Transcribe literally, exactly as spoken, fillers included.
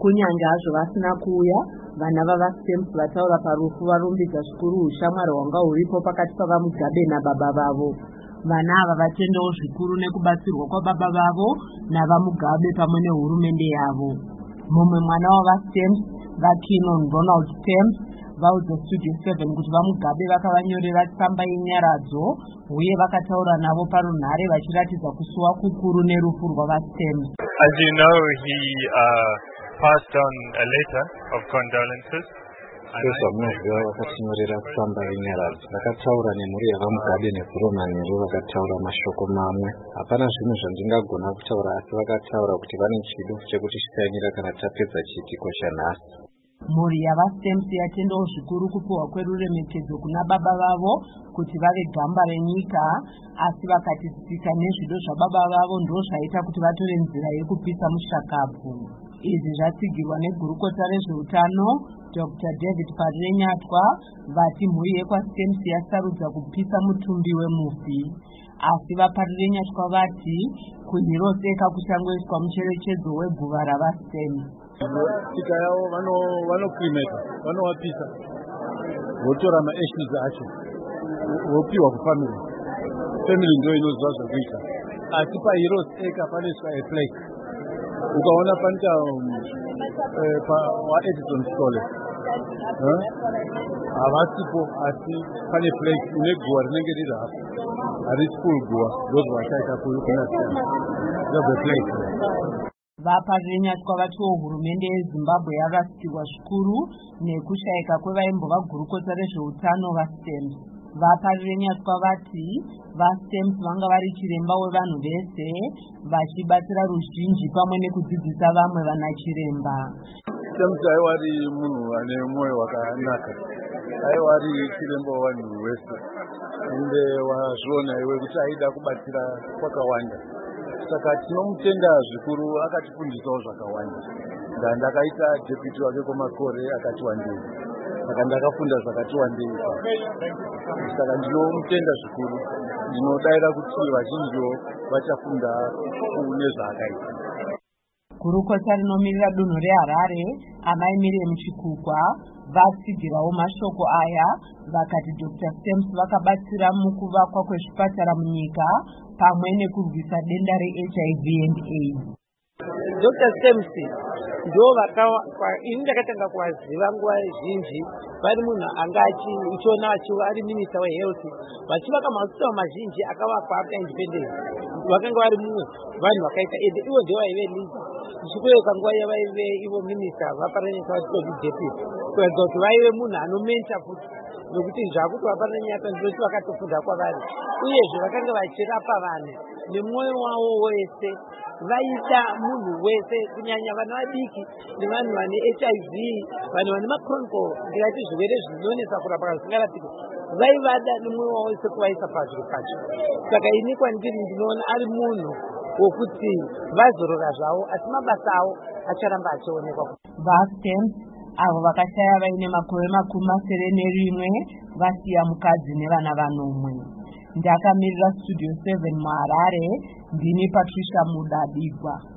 kunyange hazvo vasina kuuya, vana vavaSTEMS vataura parufu varumbidza zvikuru ushamwari hwanga huripo pakati pavaMugabe nababa vavo. Vana ava vatendawo zvikuru nekubatsirwa kwababa vavo navaMugabe pamwe nehurumende yavo. Mumwe mwana wavaSTEMS, vaKinnon Ronald Stems, vaudza Studio seven kuti vaMugabe vakavanyorera tsamba yenyaradzo uye vakataura navo parunhare vachiratidza kusuwa kukuru nerufu rwavaSTEMS. As you know, he uh, passed on a letter of condolences. Sezvamunoziva vakatinyorera tsamba yenyaradzo. Vakataura nemhuri yavaMugabe neguroma nheru vakataura mashoko mamwe. Hapana zvinhu zvandingagona kutaura, asi vakataura kuti vane chido chekuti chitanyira kana tapedza chiitiko chanhasi. Mhuri yavaSTEMS yatendawo zvikuru kupiwa kweruremekedzo kuna baba vavo kuti vave gamba renyika, asi vakati tsika nezvido zvababa vavo ndo zvaita kuti vatore nzira yekupisa mushakapu. Izvi zvatsigirwa negurukota rezveutano Doctor David Parirenyatwa, vati mhuri yekwaSTEMS yasarudza kupisa mutumbi wemufi. Asi vaParirenyatwa vati kunyiroseka kuchangoiswa mucherechedzo weguva ravaSTEMS. Tika yavo vanokremeta, vanovapisa, votora maashes acho vopiwa kufamily. Family ndio inoziva zvokuita. Asi paHeroes Acre panoiswa aplaque. Ukaona panoita paEdison Stole havasipo, asi pane plaque ine guwa rinenge riri hapo, harisi full guwa, ndozvo vachaita kuna plaque. VaParirenyatwa vatiwo hurumende yeZimbabwe yarasikirwa zvikuru nekushayika kwevaimbova gurukota rezveutano vaSTEMS. VaParirenyatwa vati vaSTEMS vanga vari chiremba wevanhu vese, vachibatsira ruzhinji pamwe nekudzidzisa vamwe vana chiremba. STEMS aiwari munhu ane mwoyo wakanaka, aiwari chiremba wevanhu vese, ende wazviona iwe kuti aida kubatsira kwakawanda. Saka tinomutenda zvikuru, akatifundisawo zvakawanda. Ndakaita deputy wake kwamakore akati wandei, saka ndakafunda zvakati wandei. Saka ndinomutenda zvikuru, ndinodaira kuti vazhinjiwo vachafunda nezvaakaita. Gurukota rinomirira dunhu reHarare, Amai Miriam Chikukwa, vatsigirawo mashoko aya, vakati Doctor STEMS vakabatsira mukuvakwa kwezvipatara munyika pamwe nekurwisa denda reH I V and AIDS. Doctor STEMS ndo vakawa ini ndakatanga kuvaziva nguva zhinji vari munhu anga achiona ari minister wehealth, vachivaka mahosipitari mazhinji akavakwa after independence. Vakanga vari mumwe vanhu vakaita ende ivo ndio vaive leader. Zvichikuyoka nguva yavaive ivo minister vaParirenyatwa vachitoti deputy, kuedza kuti vaive munhu anomenta futi, nokuti zvakuti vaParirenyatwa ndoti vakatofunda kwavari, uyezve vakanga vachirapa vanhu nemwoyo wavo wese. Vaita munhu wese, kunyanya vana vadiki nevanhu vane H I V, vanhu vane machronical, ndingati zvirwere zvinonesa kurapa zvisingarapiki, vaivada nemwoyo wavo wese kuvaisa pazviri pacho. Saka ini kwandiri ndinoona ari munhu wokuti vazorora zvavo, asi mabasa avo acharamba achionekwa. VaSTEMS avo vakashaya vaine makore makumi masere nerimwe vasiya mukadzi nevana vanomwe. Ndakamirira Studio seven muHarare, ndini Patricia Mudabigwa.